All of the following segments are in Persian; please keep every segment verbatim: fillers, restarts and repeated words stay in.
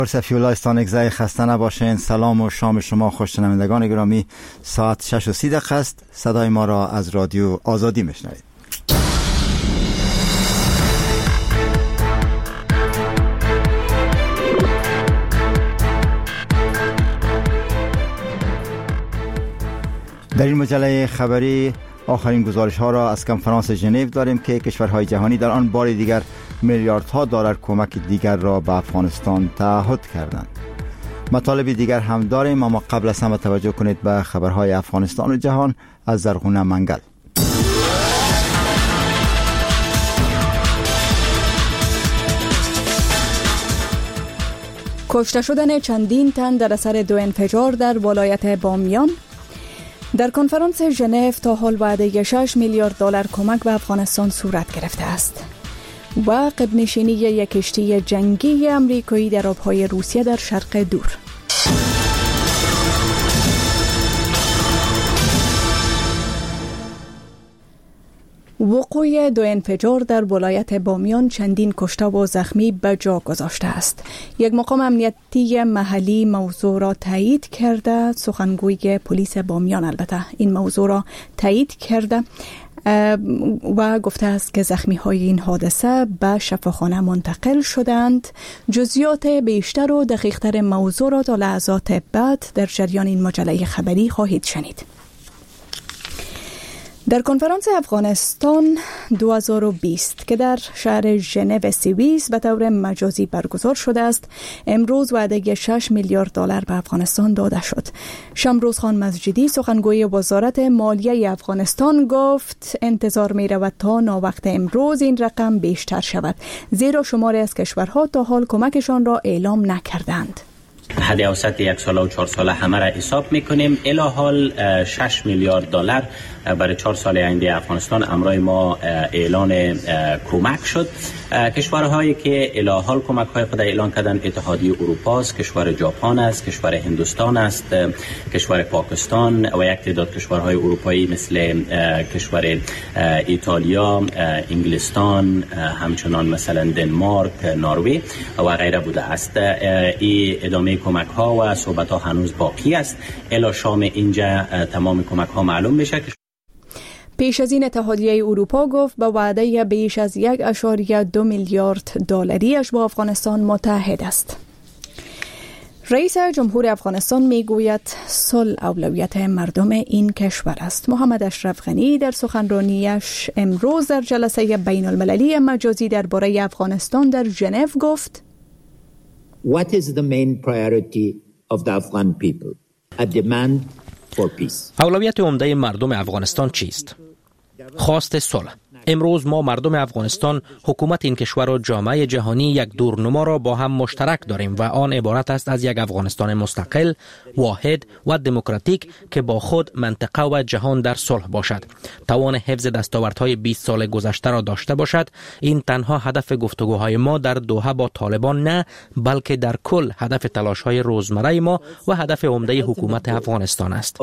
صفی الله استانگزای خسته نباشین. سلام و شام شما خوشنوندگان گرامی. ساعت شش و سی دقیقه است. صدای ما را از رادیو آزادی میشنوید. در این مجله خبری آخرین گزارش ها را از کنفرانس ژنو داریم که کشورهای جهانی در آن بار دیگر میلیاردها دلار کمک دیگر را به افغانستان تعهد کردند. مطالب دیگر هم داریم، اما قبل از همه توجه کنید به خبرهای افغانستان و جهان از زرغونه منگل. کشته شدن چندین تن در اثر دو انفجار در ولایت بامیان. در کنفرانس ژنو تا حال وعده شش میلیارد دلار کمک به افغانستان صورت گرفته است و قبنشینی یک کشتی جنگی امریکایی در آبهای روسیه در شرق دور. وقوع دو انفجار در ولایت بامیان چندین کشته و زخمی به جا گذاشته است. یک مقام امنیتی محلی موضوع را تایید کرده. سخنگوی پلیس بامیان البته این موضوع را تایید کرده و گفته است که زخمی های این حادثه به شفاخانه منتقل شدند. جزئیات بیشتر و دقیق‌تر موضوع را تا لحظات بعد در جریان این مجله خبری خواهید شنید. در کنفرانس افغانستان دو هزار و بیست که در شهر ژنو سوئیس به طور مجازی برگزار شده است، امروز وعده شش میلیارد دلار به افغانستان داده شد. شمروز خان مسجدی سخنگوی وزارت مالیه افغانستان گفت انتظار می رود تا ناوقت امروز این رقم بیشتر شود، زیرا شماری از کشورها تا حال کمکشان را اعلام نکردند. حد اوسط یک ساله و چهار ساله همه را حساب میکنیم. الی حال شش میلیارد دلار برای چهار سال آینده افغانستان امرای ما اعلان کمک شد. کشورهایی که الی حال کمک های خود اعلان کردن اتحادیه اروپا است، کشور ژاپن است، کشور هندوستان است، کشور پاکستان و یک تعداد کشورهای اروپایی مثل کشور ایتالیا، انگلستان، همچنان مثلا دنمارک، نروژ و غیره بوده است. این ادامه کمک ها و صحبت ها هنوز باقی است. الی شام اینجا تمام کمک ها معلوم میشه. پیش از این اتحادیه اروپا گفت به وعده بیش از یک اشاریه دو میلیارد دلاریش با افغانستان متحد است. رئیس جمهور افغانستان میگوید صلح اولویت مردم این کشور است. محمد اشرف غنی در سخنرانیش امروز در جلسه بین المللی مجازی درباره افغانستان در ژنو گفت: What is the main priority of the Afghan people? A demand for peace. اولویت عمده مردم افغانستان چیست؟ خواست صلح. امروز ما مردم افغانستان، حکومت این کشور و جامعه جهانی یک دورنما را با هم مشترک داریم و آن عبارت است از یک افغانستان مستقل، واحد و دموکراتیک که با خود منطقه و جهان در صلح باشد. توان حفظ دستاوردهای بیست سال گذشته را داشته باشد. این تنها هدف گفتگوهای ما در دوحه با طالبان نه، بلکه در کل هدف تلاش‌های روزمره ما و هدف عمده حکومت افغانستان است.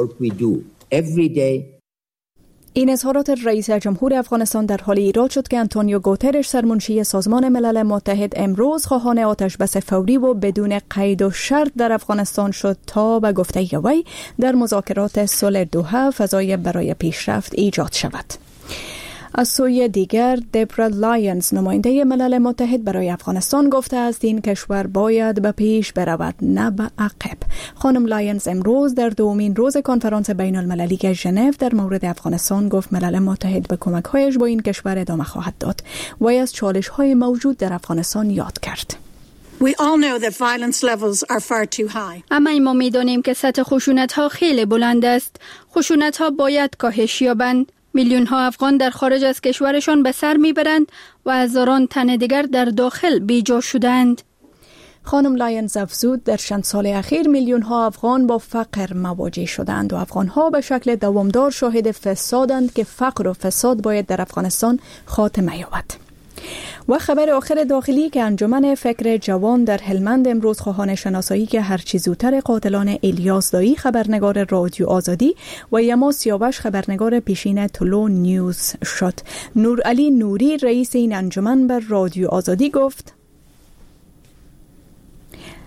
این اظهارات رئیس جمهور افغانستان در حال ایراد شد که آنتونیو گوترش سرمنشی سازمان ملل متحد امروز خواهان آتش بس فوری و بدون قید و شرط در افغانستان شد تا به گفته وی در مذاکرات صلح دوحه فضای برای پیشرفت ایجاد شود. از سوی دیگر دبرا لایونز نماینده ملل متحد برای افغانستان گفته است این کشور باید به پیش برود نه به عقب. خانم لایونز امروز در دومین روز کنفرانس بین المللی ژنو در مورد افغانستان گفت ملل متحد به کمک‌هایش با این کشور ادامه خواهد داد. وی از چالش‌های موجود در افغانستان یاد کرد. We all know that violence levels are far too high. اما ما می‌دانیم که سطح خشونت‌ها خیلی بلند است. خشونت‌ها باید کاهش یابند. میلیون ها افغان در خارج از کشورشان به سر میبرند و هزاران تن دیگر در داخل بیجا شدند. خانم لایونز افزود در چند سال اخیر میلیون ها افغان با فقر مواجه شدند و افغان ها به شکل دوامدار شاهد فسادند که فقر و فساد باید در افغانستان خاتمه یابد. و خبر آخر داخلی که انجمن فکر جوان در هلمند امروز خواهان شناسایی که هرچی زودتر قاتلان الیاس دایی خبرنگار رادیو آزادی و یما سیاوش خبرنگار پیشین طلوع نیوز شد. نورعلی نوری رئیس این انجمن بر رادیو آزادی گفت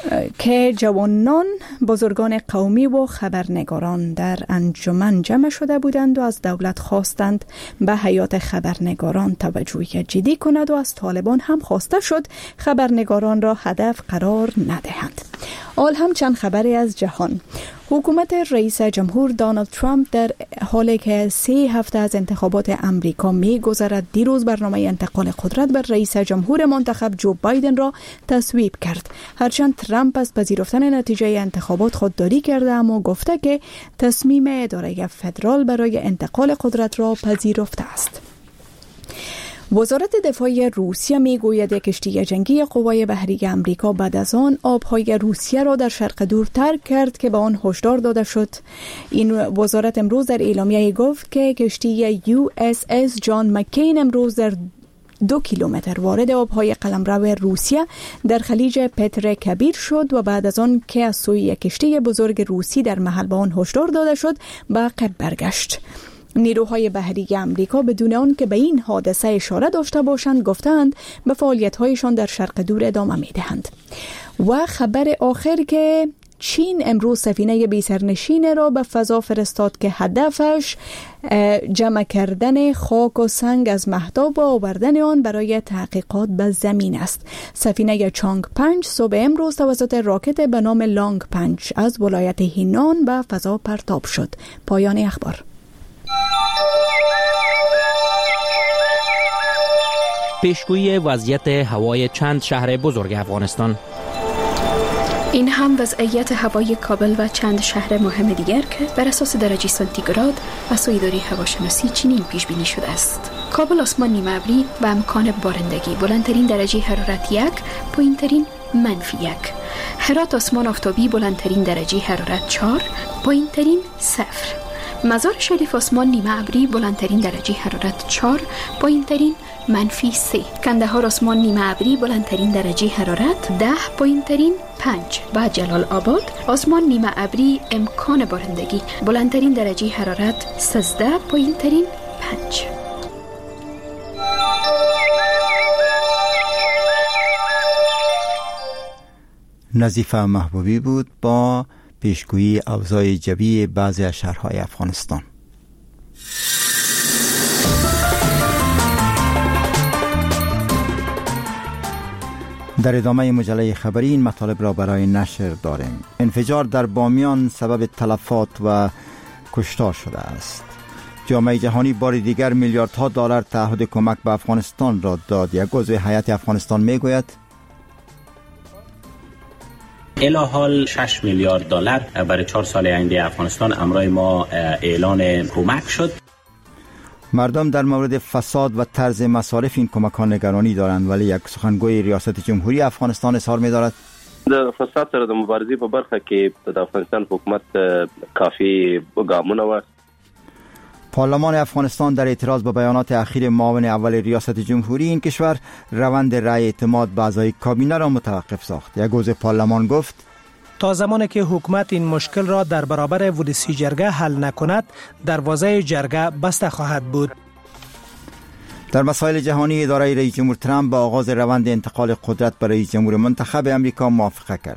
که جوانان، بزرگان قومی و خبرنگاران در انجمن جمع شده بودند و از دولت خواستند به حیات خبرنگاران توجه جدی کند و از طالبان هم خواسته شد خبرنگاران را هدف قرار ندهند. آل هم چند خبری از جهان. حکومت رئیس جمهور دونالد ترامپ در حالی که سه هفته از انتخابات امریکا می گذرد دیروز برنامه انتقال قدرت بر رئیس جمهور منتخب جو بایدن را تصویب کرد. هرچند ترامپ از پذیرفتن نتیجه انتخابات خودداری کرده اما گفته که تصمیم اداره فدرال برای انتقال قدرت را پذیرفته است. وزارت دفاع روسیه می گوید کشتی جنگی قوای بحری امریکا بعد از آن آبهای روسیه را در شرق دور ترک کرد که به آن هشدار داده شد. این وزارت امروز در اعلامیه گفت که کشتی یو اس اس جان مکین امروز در دو کیلومتر وارد آبهای قلمرو روسیه در خلیج پتر کبیر شد و بعد از آن که از سوی یک کشتی بزرگ روسی در محل به آن هشدار داده شد به عقب برگشت. نیروهای بحری امریکا بدون آن که به این حادثه اشاره داشته باشند گفتند به فعالیت‌هایشان در شرق دور ادامه می‌دهند. و خبر آخر که چین امروز سفینه بی سرنشین را به فضا فرستاد که هدفش جمع کردن خاک و سنگ از مهتاب و آوردن آن برای تحقیقات به زمین است. سفینه چانگ پنج صبح امروز توسط راکت به نام لانگ پنج از ولایت هینان به فضا پرتاب شد. پایان اخبار. پیشگویی وضعیت هوای چند شهر بزرگ افغانستان. این هم وضعیت هوای کابل و چند شهر مهم دیگر که بر اساس درجه سانتیگراد و سوی اداره هواشناسی چینی پیش بینی شده است. کابل آسمان نیمه ابری و امکان بارندگی، بلندترین درجه حرارت یک، پایینترین منفی یک. هرات آسمان آفتابی، بلندترین درجه حرارت چهار، پایینترین صفر. مزار شریف آسمان نیمه ابری، بلندترین درجه حرارت چهار، پایینترین منفی سه. کندهار آسمان نیمه ابری، بلندترین درجه حرارت ده، پایینترین پنج. و جلال آباد آسمان نیمه ابری، امکان بارندگی، بلندترین درجه حرارت سیزده، پایینترین پنج. نظیفه محبوبی بود با پیشگویی اوضاع جوی بعضی از شهرهای افغانستان. در ادامه مجله خبری این مطالب را برای نشر داریم. انفجار در بامیان سبب تلفات و کشتار شده است. جامعه جهانی بار دیگر میلیاردها دلار تعهد کمک به افغانستان را داد. یک عضو هیئت افغانستان میگوید الی حال شش میلیارد دلار برای چهار سال آینده افغانستان امرای ما اعلان کمک شد. مردم در مورد فساد و طرز مصارف این کمک‌ها نگرانی دارند، ولی یک سخنگوی ریاست جمهوری افغانستان اظهار می‌دارد د فساد سره د مبارزې په برخه کې د افغانستان حکومت کافی ګامونه و. پارلمان افغانستان در اعتراض به بیانات اخیر معاون اول ریاست جمهوری این کشور روند رأی اعتماد به اعضای کابینه را متوقف ساخت. یک عضو پارلمان گفت تا زمانی که حکومت این مشکل را در برابر ولسی جرگه حل نکند، دروازه جرگه بسته خواهد بود. در مسائل جهانی اداره رئیس جمهور ترامپ با آغاز روند انتقال قدرت به رئیس جمهور منتخب امریکا موافقه کرد.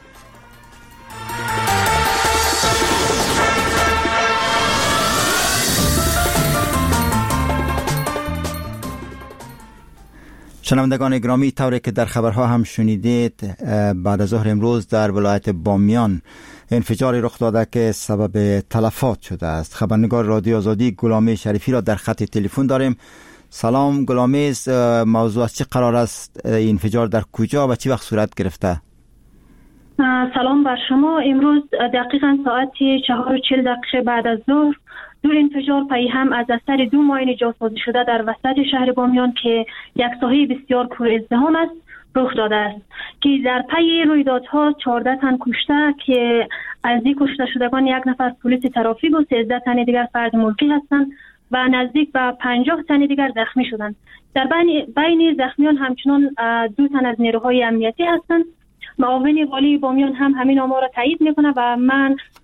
شنوندگان گرامی، طوری که در خبرها هم شنیدید، بعد از ظهر امروز در ولایت بامیان انفجاری رخ داده که سبب تلفات شده است. خبرنگار رادیو آزادی غلامی شریفی را در خط تلفن داریم. سلام غلامی، موضوع از چه قرار است؟ این انفجار در کجا و چه وقت صورت گرفته؟ سلام بر شما. امروز دقیقاً ساعت چهار و چهل دقیقه بعد از ظهر دو انفجار پی هم از اثر دو ماین جاسازی شده در وسط شهر بامیان که یک ساحه بسیار پر ازدحام است رخ داده است که در پی رویدادها چهارده تن کشته که از این کشته شدگان یک نفر پلیس ترافیک و سیزده تن دیگر فرد ملکی هستند و نزدیک به پنجاه تن دیگر زخمی شدند. در بین بین زخمیان همچنان دو تن از نیروهای امنیتی هستند. معاون والی بامیان هم همین آمار را تایید میکنه و من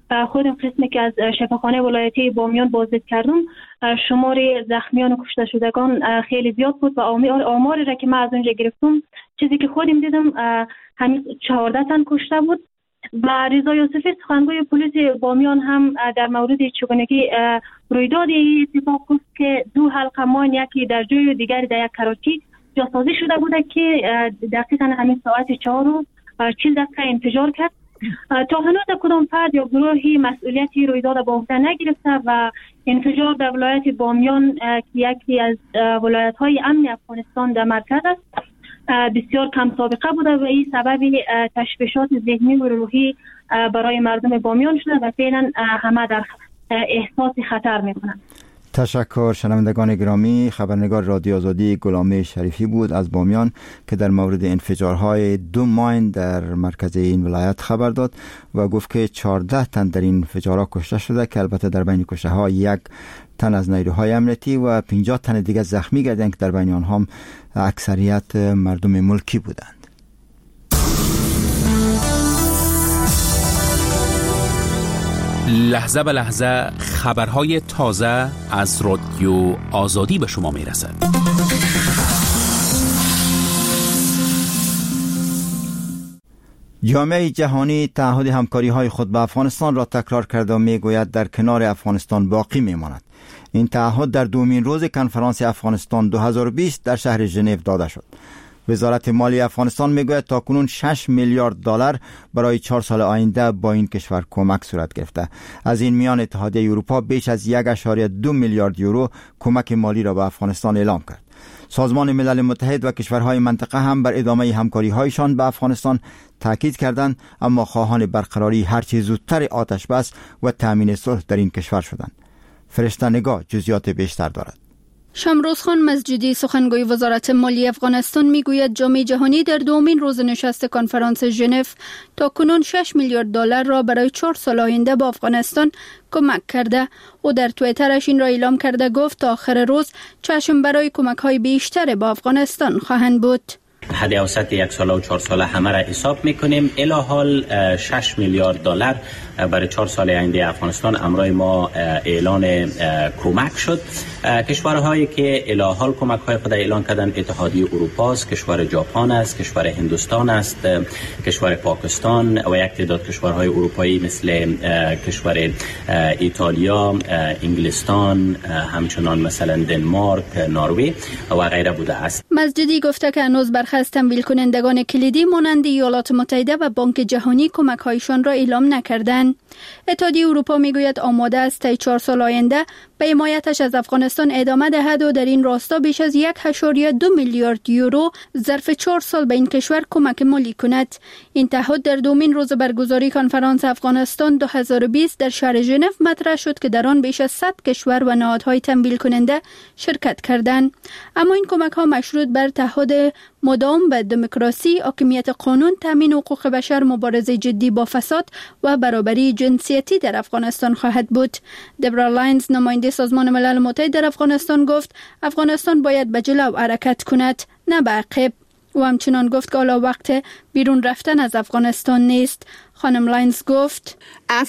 خودم قسمی که از شفاخانه ولایتی بامیان بازدید کردم، شمار زخمیان و کشته شدگان خیلی زیاد بود و آماری را که من از اونجا گرفتم، چیزی که خودم دیدم همین چهارده تن کشته بود. و رضا یوسفی سخنگوی پلیس بامیان هم در مورد چگونگی رویداد اتفاق گفت که دو حلقه ماین، یکی در جای و دیگری در یک کراچی جاسازی شده بوده که دقیقاً همین ساعت چهار و چهل دقیقه انفجار کرد. تا هنوز کدام فرد یا گروهی مسئولیتی رویداد به عهده نگرفته و انفجار در ولایت بامیان که یکی از ولایت‌های امن افغانستان در مرکز است بسیار کم سابقه بوده و این سبب تشویشات ذهنی و روحی برای مردم بامیان شده و فعلا همه در احساس خطر میکنند. تشکر. شنوندگان گرامی، خبرنگار رادیو آزادی غلامه شریفی بود از بامیان که در مورد انفجارهای دو ماین در مرکز این ولایت خبر داد و گفت که چهارده تن در این انفجارها کشته شده که البته در بین کشته ها یک تن از نیروهای امنیتی و پنجاه تن دیگر زخمی گردند که در بین آنها اکثریت مردم ملکی بودند. لحظه به لحظه خبرهای تازه از رادیو آزادی به شما میرسد. جامعه جهانی تعهد همکاری های خود به افغانستان را تکرار کرده و میگوید در کنار افغانستان باقی میماند. این تعهد در دومین روز کنفرانس افغانستان دو هزار و بیست در شهر ژنو داده شد. وزارت مالی افغانستان میگوید تاکنون شش میلیارد دلار برای چهار سال آینده با این کشور کمک صورت گرفته. از این میان اتحادیه اروپا بیش از یک و دو میلیارد یورو کمک مالی را به افغانستان اعلام کرد. سازمان ملل متحد و کشورهای منطقه هم بر ادامه همکاری هایشان به افغانستان تاکید کردند، اما خواهان برقراری هرچه زودتر آتش بس و تامین صلح در این کشور شدند. فرشته نگاه جزئیات بیشتر دارد. شمروز خان مسجدی سخنگوی وزارت مالی افغانستان میگوید جامعه جهانی در دومین روز نشست کنفرانس ژنو تا کنون شش میلیارد دلار را برای چهار سال آینده با افغانستان کمک کرده. او در توییترش این را اعلام کرده گفت تا آخر روز چشم برای کمک های بیشتر با افغانستان خواهند بود. حد اوسط یک ساله و چهار ساله همه را حساب میکنیم. الی حال شش میلیارد دلار برای چهار سال آینده افغانستان امروز ما اعلان کمک شد. کشورهایی که الی حال کمک های خود اعلان کردن اتحادیه اروپا است، کشور ژاپن است، کشور هندوستان است، کشور پاکستان و یک تعداد کشورهای اروپایی مثل کشور ایتالیا، انگلستان، همچنان مثلا دنمارک، نروژ و غیره بوده است. مسجدی گفته که هنوز برخی از تمویل کنندگان کلیدی مانند ایالات متحده و بانک جهانی کمک هایشان را اعلام نکردند. اتحادیه اروپا میگوید آماده است تا چهار سال آینده به حمایتش از افغانستان ادامه دهد و در این راستا بیش از یک و دو میلیارد یورو ظرف چهار سال به این کشور کمک مالی کند. این تعهد در دومین روز برگزاری کنفرانس افغانستان دو هزار و بیست در شهر ژنو مطرح شد که در آن بیش از صد کشور و نهادهای تمویل کننده شرکت کردند. اما این کمک ها مشروط بر تعهد مدام به دموکراسی، حاکمیت قانون، تامین حقوق بشر، مبارزه جدی با فساد و برابری جنسیتی در افغانستان خواهد بود. دبرا لاینز نماینده سازمان ملل متحد در افغانستان گفت افغانستان باید به جلو حرکت کند، نه به عقب. و همچنان گفت که حالا وقت بیرون رفتن از افغانستان نیست. خانم لاینز گفت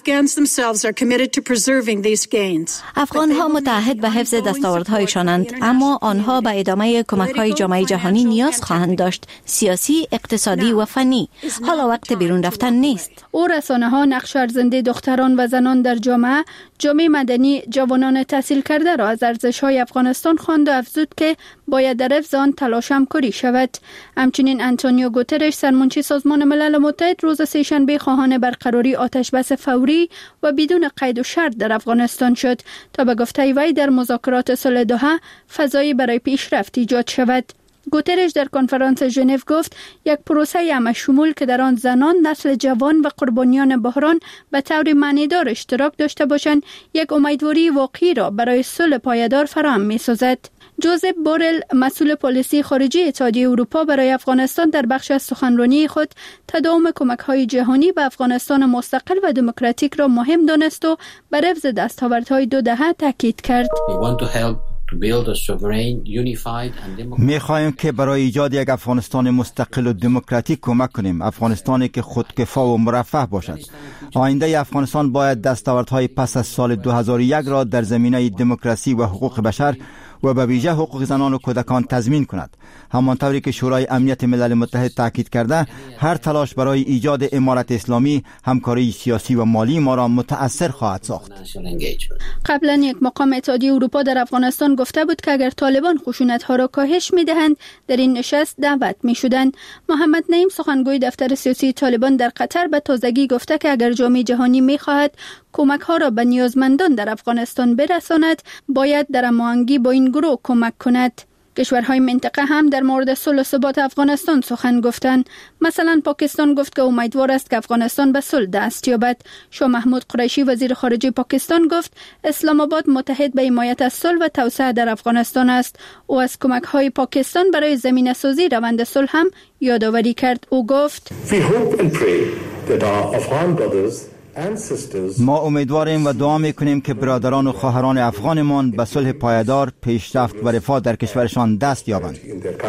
افغان ها متعهد به حفظ دستاوردهایشانند، اما آنها به ادامه کمک های جامعه جهانی نیاز خواهند داشت، سیاسی، اقتصادی و فنی. حالا وقت بیرون رفتن نیست. او رسانه ها، نقش ارزنده دختران و زنان در جامعه، جامعه مدنی، جوانان تحصیل کرده را از ارزش های افغانستان خواند و افزود که باید در حفظ آن تلاش همکاری شود. همچنین آنتونیو گوترش سرمنشی سازمان ملل متحد روز سه‌شنبه خواهان برقراری آتش بس فوری و بدون قید و شرط در افغانستان شد تا به گفته وی در مذاکرات صلح دوحه فضایی برای پیشرفت ایجاد شود. گوترش در کنفرانس ژنو گفت یک پروسه همه‌شمول که در آن زنان، نسل جوان و قربانیان بحران به طور معنیدار اشتراک داشته باشند، یک امیدواری واقعی را برای صلح پایدار فراهم می‌سازد. جوزف بورل، مسئول پالیسی خارجی اتحادیه اروپا برای افغانستان، در بخش از سخنرانی خود تداوم کمک‌های جهانی به افغانستان مستقل و دموکراتیک را مهم دانست و بر حفظ دستاوردهای دو دهه تاکید کرد. می خواهیم که برای ایجاد یک افغانستان مستقل و دموکراتیک کمک کنیم، افغانستانی که خودکفا و مرفه باشد. آینده افغانستان باید دستاوردهای پس از سال دو هزار و یک را در زمینه دموکراسی و حقوق بشر و به ویژه حقوق زنان و کودکان تضمین کند. همانطوری که شورای امنیت ملل متحد تاکید کرده، هر تلاش برای ایجاد امارت اسلامی همکاری سیاسی و مالی ما را متأثر خواهد ساخت. قبلا یک مقام اتحادیه اروپا در افغانستان گفته بود که اگر طالبان خشونت‌ها را کاهش می‌دهند در این نشست دعوت می‌شدند. محمد نعیم سخنگوی دفتر سیاسی طالبان در قطر به تازگی گفته که اگر جامعه جهانی می‌خواهد کمک‌ها را به نیازمندان در افغانستان برساند، باید در هماهنگی با این گروه کمک کند. کشورهای منطقه هم در مورد صلح و ثبات افغانستان سخن گفتند. مثلا پاکستان گفت که امیدوار است که افغانستان به صلح دست یابد. شاه محمود قریشی وزیر خارجه پاکستان گفت اسلام آباد متحد به حمایت از صلح و توسعه در افغانستان است. او از کمک‌های پاکستان برای زمینه‌سازی روند صلح هم یادآوری کرد. او گفت ما امیدواریم و دعا میکنیم که برادران و خواهران افغانمان به صلح پایدار، پیشرفت و رفاه در کشورشان دست یابند.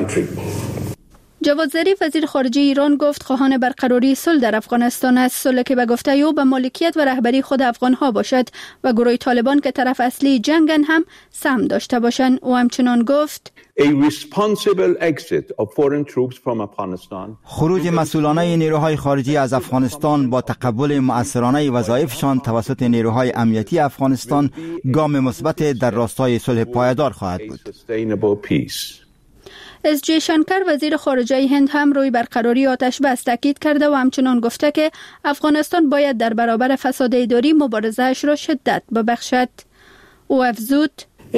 جواد ظریف وزیر خارجه ایران گفت خواهان برقراری صلح در افغانستان است، صلح که به گفته او به مالکیت و رهبری خود افغانها باشد و گروه طالبان که طرف اصلی جنگن هم سهم داشته باشند. او همچنان گفت خروج مسئولانه نیروهای خارجی از افغانستان با تقبل مؤثرانه وظایفشان توسط نیروهای امنیتی افغانستان گام مثبت در راستای صلح پایدار خواهد بود. اس جی شنکر وزیر خارجه هند هم روی برقراری آتش بس تاکید کرده و همچنان گفته که افغانستان باید در برابر فساد اداری مبارزه‌اش را شدت ببخشد. او افزود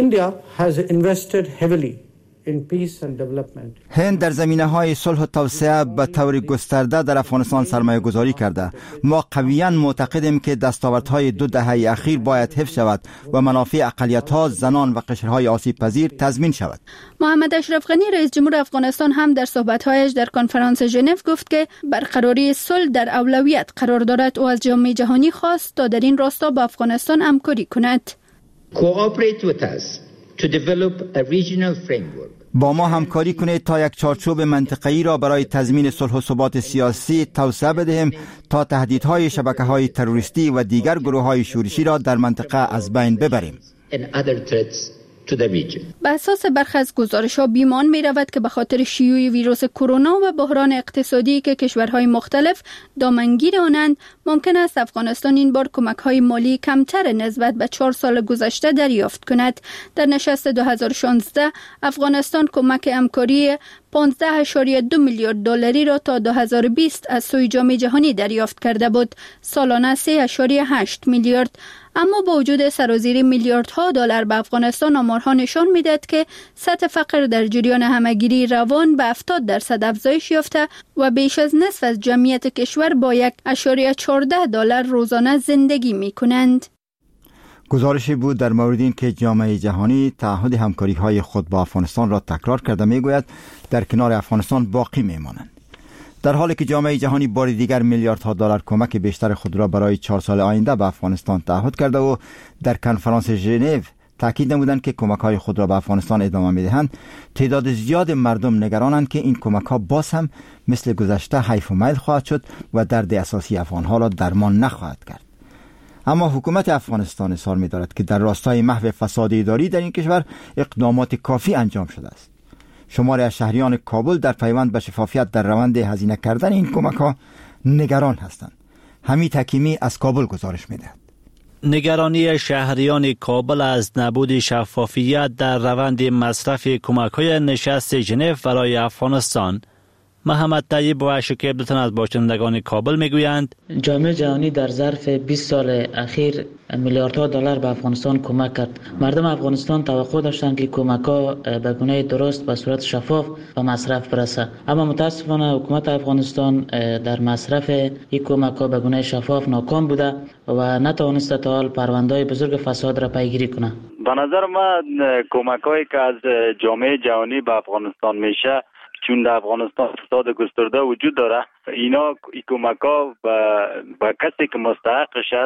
هند در زمینه‌های صلح و توسعه به طور گسترده در افغانستان سرمایه گذاری کرده. ما قویاً معتقدیم که دستاوردهای دو دهه اخیر باید حفظ شود و منافع اقلیت‌ها، زنان و قشرهای آسیب پذیر تضمین شود. محمد اشرف غنی رئیس جمهور افغانستان هم در صحبت‌هایش در کنفرانس ژنو گفت که برقراری صلح در اولویت قرار دارد و از جامعه جهانی خواست تا در این راستا با افغانستان همکاری کند. Cooperate with us to develop a regional framework. با ما همکاری کنید تا یک چارچوب منطقه‌ای را برای تضمین صلح و ثبات سیاسی توسعه بدهیم تا تهدیدهای شبکه‌های تروریستی و دیگر گروه‌های شورشی را در منطقه از بین ببریم. به اساس برخی از گزارش‌ها بیمان می‌رود که به خاطر شیوع ویروس کرونا و بحران اقتصادی که کشورهای مختلف دامنگیر آنند، ممکن است افغانستان این بار کمک‌های مالی کمتر نسبت به چهار سال گذشته دریافت کند. در نشست دو هزار و شانزده افغانستان کمک همکاری پانزده اشاری دو میلیارد دلاری را تا دو هزار و بیست از سوی جامعه جهانی دریافت کرده بود، سالانه سه اشاری هشت میلیارد. اما با وجود سرازیری میلیاردها دلار به افغانستان، آمارها نشان میدهد که سطح فقر در جریان همگیری روان به هفتاد درصد افزایش یافته و بیش از نصف از جمعیت کشور با یک اشاری چهارده دلار روزانه زندگی می کنند. گزارشی بود در مورد این که جامعه جهانی تعهد همکاری های خود با افغانستان را تکرار کرده میگوید در کنار افغانستان باقی میمانند. در حالی که جامعه جهانی بار دیگر میلیاردها دلار کمک بیشتر خود را برای چهار سال آینده به افغانستان تعهد کرده و در کنفرانس ژنو تاکید نمودند که کمک‌های خود را به افغانستان ادامه می‌دهند، تعداد زیاد مردم نگرانند که این کمک‌ها باز هم مثل گذشته حیف و میل خواهد شد و درد اساسی افغان‌ها را درمان نخواهد کرد. اما حکومت افغانستان اصرار می‌دارد که در راستای محو فساد اداری در این کشور اقدامات کافی انجام شده است. شماری از شهریان کابل در پیوند به شفافیت در روند هزینه کردن این کمک‌ها نگران هستند. حمید حکیمی از کابل گزارش می‌دهد. نگرانی شهریان کابل از نبود شفافیت در روند مصرف کمک‌های نشست ژنو برای افغانستان. محمد طیب و شکیب دلتن از باشندگان کابل میگویند جامعه جهانی در ظرف بیست سال اخیر میلیاردها دلار به افغانستان کمک کرد. مردم افغانستان توقع داشتند که کمک‌ها به گونه درست به صورت شفاف به مصرف برسه، اما متاسفانه حکومت افغانستان در مصرف این کمک‌ها به گونه شفاف ناکام بوده و نتوانسته تا حال پرونده‌های بزرگ فساد را پیگیری کنه. به نظر من کمک‌هایی که از جامعه جهانی به افغانستان میشه، چون در افغانستان فساد گسترده وجود داره، اینا این کمک‌ها به کسی که مستحقش است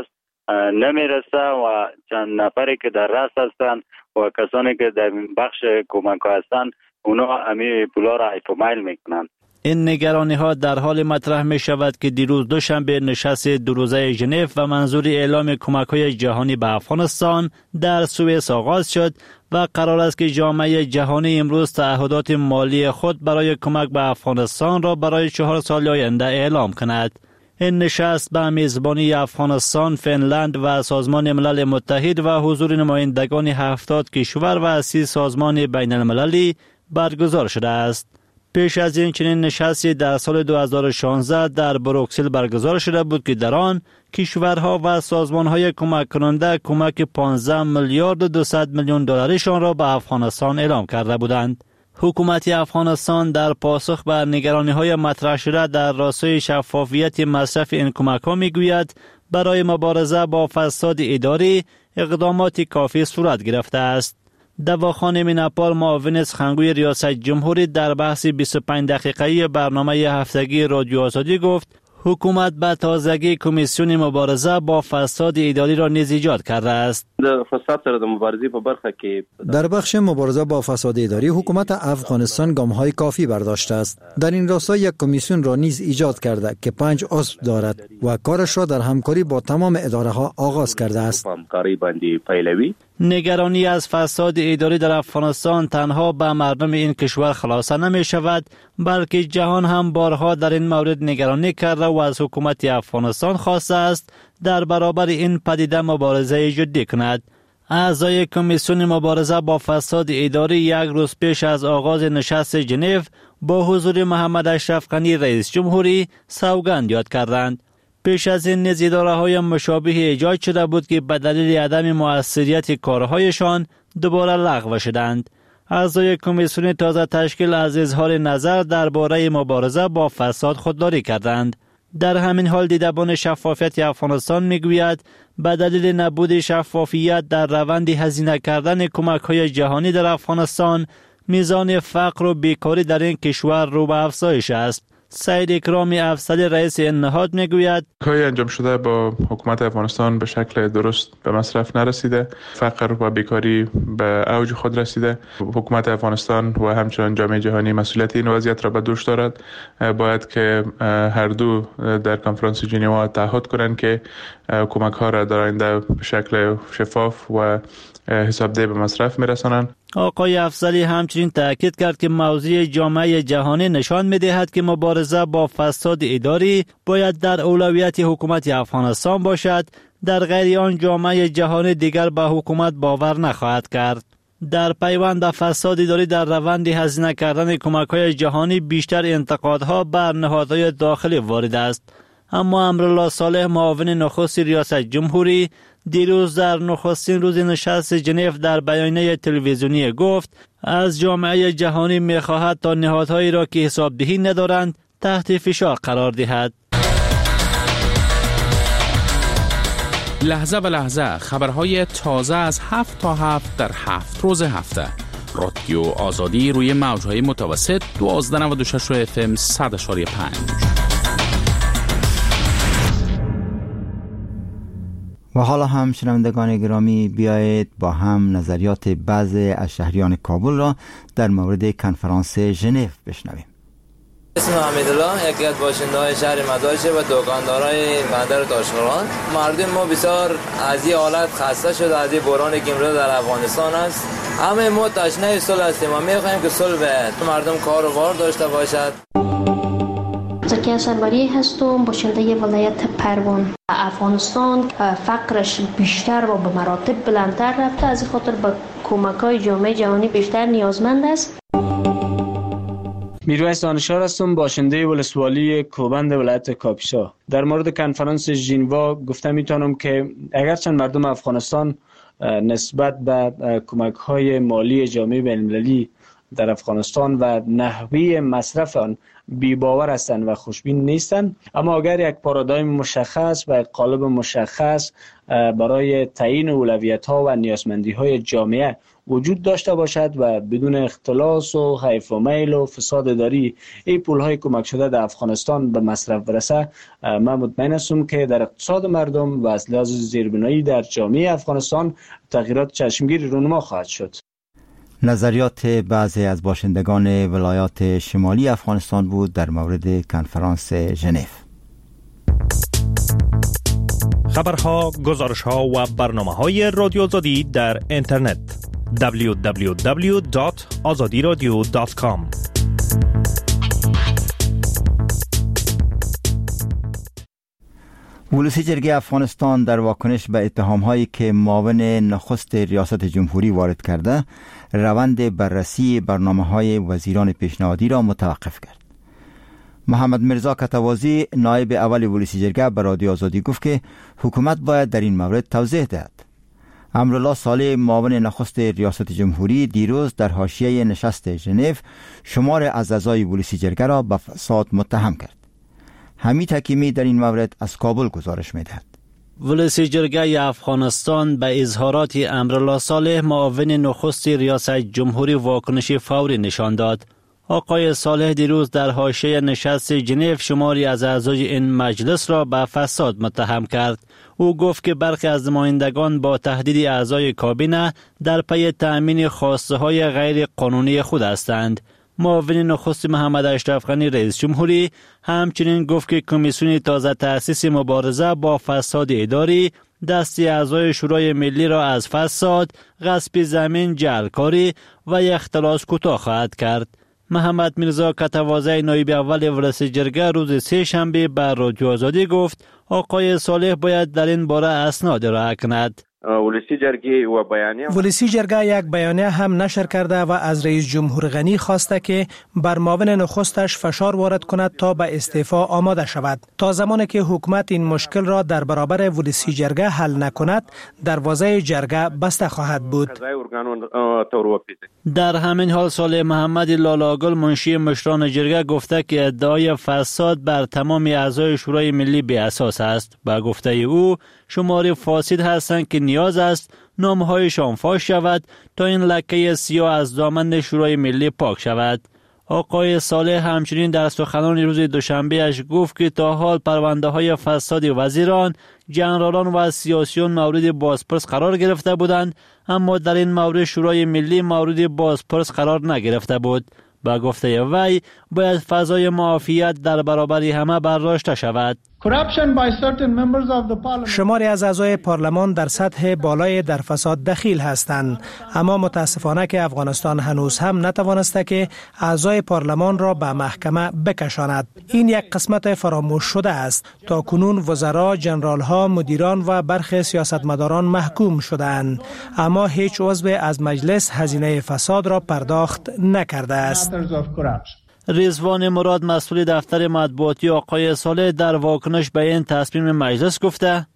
نمیرسه و چند نفری که در رأس هستند و کسانی که در بخش کمک ها هستند اونا امی پولا را ایف مایل میکنند. این نگرانی ها در حال مطرح می شود که دیروز دوشنبه نشست دو روزه ژنو و منظور اعلام کمک های جهانی به افغانستان در سوئیس آغاز شد و قرار است که جامعه جهانی امروز تعهدات مالی خود برای کمک به افغانستان را برای چهار سال آینده اعلام کند. این نشست به میزبانی افغانستان، فنلند و سازمان ملل متحد و حضور نمایندگان هفتاد کشور و سی سازمان بین المللی برگزار شده است. پیش از این چنین نشستی در سال دو هزار و شانزده در بروکسل برگزار شده بود که در آن کشورها و سازمانهای کمک کننده کمک پانزده میلیارد و دویست میلیون دلارشان را به افغانستان اعلام کرده بودند. حکومت افغانستان در پاسخ به نگرانی‌های مطرح شده در راستای شفافیت مصرف این کمک‌ها می‌گوید برای مبارزه با فساد اداری اقدامات کافی صورت گرفته است. دواخانه میناپال معاون سخنگوی ریاست جمهوری در بحث بیست و پنج دقیقه‌ای برنامه هفتگی رادیو آزادی گفت حکومت به تازگی کمیسیون مبارزه با فساد اداری را نیز ایجاد کرده است. فساد سره د مبارزې په برخه کې در بخش مبارزه با فساد اداری حکومت افغانستان گام‌های کافی برداشته است. در این راستا یک کمیسیون را نیز ایجاد کرده که پنج عضو دارد و کارش را در همکاری با تمام اداره‌ها آغاز کرده است. همکاری باندې پیلوي. نگرانی از فساد اداری در افغانستان تنها به مردم این کشور خلاصه نمی شود بلکه جهان هم بارها در این مورد نگرانی کرده و از حکومت افغانستان خواسته است در برابر این پدیده مبارزه جدی کند. اعضای کمیسیون مبارزه با فساد اداری یک روز پیش از آغاز نشست ژنو با حضور محمد اشرف غنی رئیس جمهوری سوگند یاد کردند. پیش از این نیز اداره‌های مشابه ایجاد شده بود که به دلیل عدم مؤثریت کارهایشان دوباره لغو شدند. اعضای کمیسیون تازه تشکیل از اظهار نظر درباره مبارزه با فساد خودداری کردند. در همین حال دیدبان شفافیت افغانستان میگوید به دلیل نبود شفافیت در روند هزینه کردن کمک‌های جهانی در افغانستان میزان فقر و بیکاری در این کشور رو به افزایش است. سید اکرامی افضلی رئیس این نهاد میگوید کاری انجام شده با حکومت افغانستان به شکل درست به مصرف نرسیده، فقر و بیکاری به اوج خود رسیده. حکومت افغانستان و همچنین جامعه جهانی مسئولیت این وضعیت را به دوش دارد. باید که هر دو در کنفرانس ژنو تعهد کنند که کمک ها را در آینده به شکل شفاف و حسابدهی به مصرف میرسانند. آقای افضلی همچنین تاکید کرد که موضوع جامعه جهانی نشان می‌دهد که مبارزه با فساد اداری باید در اولویت حکومت افغانستان باشد، در غیر آن جامعه جهانی دیگر به حکومت باور نخواهد کرد. در پیوند به فساد اداری در روند هزینه کردن کمک‌های جهانی بیشتر انتقادها بر نهادهای داخلی وارد است. اما امرالله صالح معاون نخست ریاست جمهوری دیروز در نخستین روز نشست ژنو در بیانیه تلویزیونی گفت از جامعه جهانی می‌خواهد تا نهادهایی را که حسابدهی ندارند تحت فشار قرار دهد. لحظه به لحظه خبرهای تازه از هفت تا هفت در هفت روز هفته. رادیو آزادی روی موجهای متوسط دوازده نود و شش اف ام صد اشاری پنج. و حالا هم شنوندگان گرامی بیایید با هم نظریات بعضی از شهریان کابل را در مورد کنفرانس ژنو بشنویم. اسم حمیدالله یکی از باشنده‌های شهر مدارچه و دکاندارای بندر تاشقرغان. مردم ما بسیار از این حالت خسته شده از این بحرانی که امروز در افغانستان است. همه ما تشنه صلح هستیم و می‌خواهیم که صلح بیاید، مردم کار و بار داشته باشد. زکیه سرباری هستم، باشنده ولایت پروان. افغانستان فقرش بیشتر و به مراتب بلندتر رفته، از این خاطر به کمک‌های جامعه جهانی بیشتر نیازمند است. میرویس دانشار هستم، باشنده ولسوالی کوبند ولایت کاپیسا. در مورد کنفرانس ژنو گفته میتونم که اگرچند مردم افغانستان نسبت به کمک‌های مالی جامعه بین‌المللی در افغانستان و نحوه مصرف آن بی باور هستند و خوشبین نیستند، اما اگر یک پارادایم مشخص و یک قالب مشخص برای تعیین اولویت‌ها و نیازمندی‌های جامعه وجود داشته باشد و بدون اختلاس و حیف و میل و فساد اداری این پولهای کمک شده در افغانستان به مصرف برسه، من مطمئن هستم که در اقتصاد مردم و از لحاظ زیربنایی در جامعه افغانستان تغییرات چشمگیری رونما خواهد شد. نظریات بعضی از باشندگان ولایات شمالی افغانستان بود در مورد کنفرانس ژنو. خبرها، گزارشها و برنامه‌های رادیو آزادی در اینترنت دبلیو دبلیو دبلیو دات آزادی رادیو دات کام. ولسی جرگه افغانستان در واکنش به اتهام‌هایی که معاون نخست ریاست جمهوری وارد کرده، روند بررسی برنامه‌های وزیران پیشنهادی را متوقف کرد. محمد مرزا کتوازی نایب اول ولسی جرگه به رادیو آزادی گفت که حکومت باید در این مورد توضیح دهد. امرالله صالح معاون نخست ریاست جمهوری دیروز در حاشیه نشست ژنو شمار از اعضای ولسی جرگه را به فساد متهم کرد. حمید حکیمی در این مورد از کابل گزارش می‌دهد. ولسی جرگه افغانستان به اظهارات امرالله صالح معاون نخست ریاست جمهوری واکنش فوری نشان داد. آقای صالح دیروز در حاشیه نشست ژنو شماری از اعضای این مجلس را به فساد متهم کرد. او گفت که برخی از نمایندگان با تهدید اعضای کابینه در پی تأمین خواسته های غیر قانونی خود هستند. معاون نخست محمد اشرف غنی رئیس جمهوری همچنین گفت که کمیسیون تازه تأسیس مبارزه با فساد اداری دستی اعضای شورای ملی را از فساد، غصب زمین، جعلکاری و اختلاس کوتاه خواهد کرد. محمد مرزا کتوازی نایب اول ولسی جرگه روز سه شنبه بر رادیو آزادی گفت آقای صالح باید در این باره اسناد ارائه کند. ولسی جرگه و بیانیه ولسی جرگه یک بیانیه هم نشر کرده و از رئیس جمهور غنی خواسته که بر معاون نخستش فشار وارد کند تا به استعفا آماده شود. تا زمانی که حکومت این مشکل را در برابر ولسی جرگه حل نکند، دروازه جرگه بسته خواهد بود. در همین حال صالح محمد لالاگل منشی مشران جرگه گفته که ادعای فساد بر تمام اعضای شورای ملی بی اساس است. با گفته او شماری فاسد هستند که نیاز است نامهایشان فاش شود تا این لکه سیاه از دامن شورای ملی پاک شود. آقای صالح همچنین در سخنان روز دوشنبه اش گفت که تا حال پرونده های فساد وزیران، جنرالان و سیاسیون مورد بازپرس قرار گرفته بودند، اما در این مورد شورای ملی مورد بازپرس قرار نگرفته بود. با گفته وی باید فضای معافیت در برابر همه برداشته شود. شماری از اعضای پارلمان در سطح بالای در فساد دخیل هستند، اما متاسفانه که افغانستان هنوز هم نتوانسته که اعضای پارلمان را به محکمه بکشاند. این یک قسمت فراموش شده است. تا کنون وزرا، جنرال‌ها، مدیران و برخی سیاستمداران محکوم شدند، اما هیچ عضو از مجلس هزینه فساد را پرداخت نکرده است. رضوان مراد مسئول دفتر مطبوعاتی آقای صالح در واکنش به این تصمیم مجلس گفته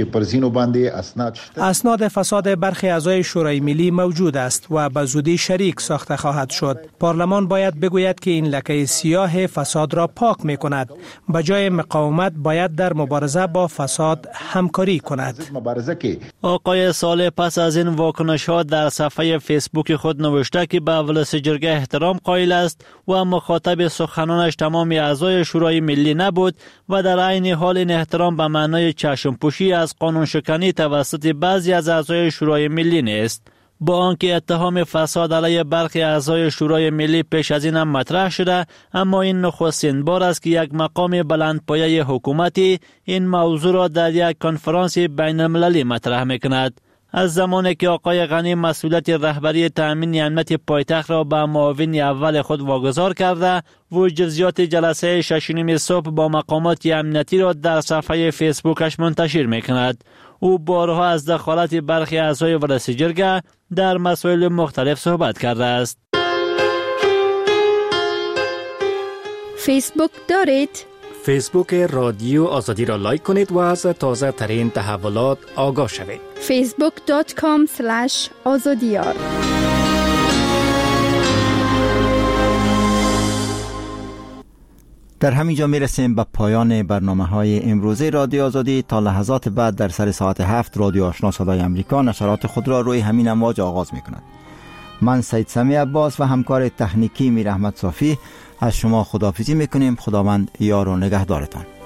اسناد فساد برخی اعضای شورای ملی موجود است و به زودی شریک ساخته خواهد شد. پارلمان باید بگوید که این لکه سیاه فساد را پاک می کند. به جای مقاومت باید در مبارزه با فساد همکاری کند. آقای صالح پس از این واکنش ها در صفحه فیسبوک خود نوشته که به ولسی جرگه احترام قائل است و مخاطب سخنانش تمام اعضای شورای ملی نبود و در عین حال این احترام به معنای چشم پوشی از قانون شکنی توسط بعضی از اعضای شورای ملی نیست. با آنکه اتهام فساد علیه برخی اعضای شورای ملی پیش از این هم مطرح شده، اما این نخستین بار است که یک مقام بلندپایه حکومتی این موضوع را در یک کنفرانس بین المللی مطرح میکند. از زمانی که آقای غنی مسئولیت رهبری تأمین امنیت پایتخت را به معاون اول خود واگذار کرده و جزئیات جلسه شش صبح با مقامات امنیتی را در صفحه فیسبوکش منتشر میکند. او بارها از دخالت برخی اعضای ولسی جرگه در مسائل مختلف صحبت کرده است. فیسبوک دارید؟ فیسبوک رادیو آزادی را لایک کنید و از تازه ترین تحولات آگاه شوید. فیسبوک دات کام اسلش آزادیار. در همینجا میرسیم به پایان برنامه های امروزه رادیو آزادی. تا لحظات بعد در سر ساعت هفت رادیو آشنا صدای امریکا نشرات خود را روی همین امواج آغاز میکند. من سید سمی عباس و همکار تکنیکی میر احمد صافی از شما خداحافظی میکنیم. خداوند یار و نگهدارتان.